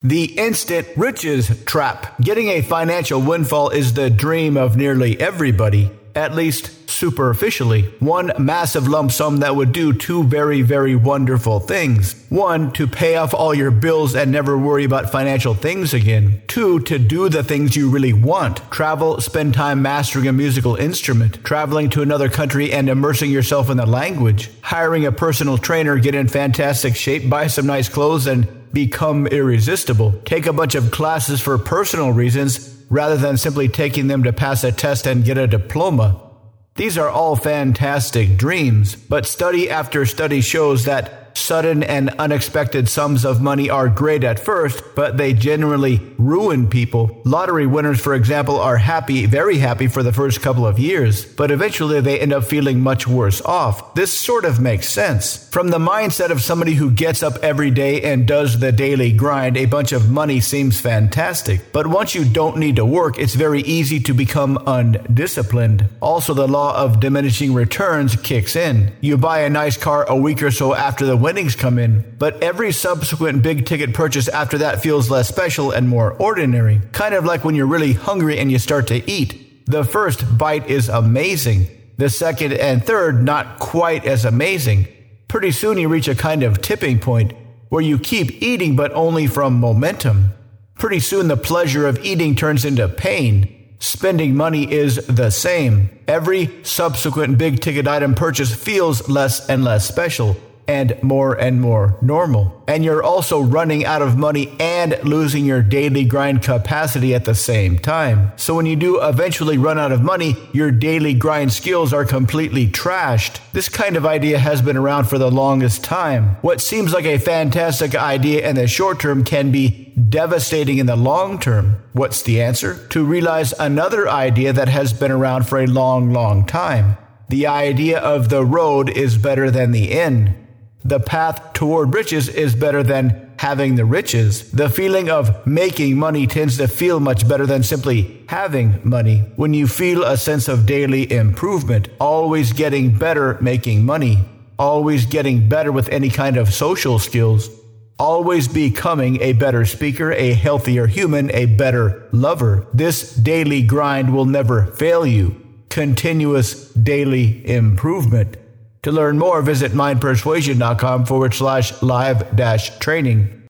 The instant riches trap. Getting a financial windfall is the dream of nearly everybody, at least superficially. One massive lump sum that would do two very, very wonderful things. One, to pay off all your bills and never worry about financial things again. Two, to do the things you really want. Travel, spend time mastering a musical instrument, traveling to another country and immersing yourself in the language, hiring a personal trainer, get in fantastic shape, buy some nice clothes, and become irresistible. Take a bunch of classes for personal reasons rather than simply taking them to pass a test and get a diploma. These are all fantastic dreams, but study after study shows that sudden and unexpected sums of money are great at first, but they generally ruin people. Lottery winners, for example, are happy, very happy for the first couple of years, but eventually they end up feeling much worse off. This sort of makes sense. From the mindset of somebody who gets up every day and does the daily grind, a bunch of money seems fantastic. But once you don't need to work, it's very easy to become undisciplined. Also, the law of diminishing returns kicks in. You buy a nice car a week or so after the winnings come in, but every subsequent big ticket purchase after that feels less special and more ordinary. Kind of like when you're really hungry and you start to eat. The first bite is amazing. The second and third, not quite as amazing. Pretty soon you reach a kind of tipping point where you keep eating but only from momentum. Pretty soon the pleasure of eating turns into pain. Spending money is the same. Every subsequent big ticket item purchase feels less and less special and more normal. And you're also running out of money and losing your daily grind capacity at the same time. So when you do eventually run out of money, your daily grind skills are completely trashed. This kind of idea has been around for the longest time. What seems like a fantastic idea in the short term can be devastating in the long term. What's the answer? To realize another idea that has been around for a long time. The idea of the road is better than the inn. The path toward riches is better than having the riches. The feeling of making money tends to feel much better than simply having money. When you feel a sense of daily improvement, always getting better making money, always getting better with any kind of social skills, always becoming a better speaker, a healthier human, a better lover. This daily grind will never fail you. Continuous daily improvement. To learn more, visit mindpersuasion.com/live-training.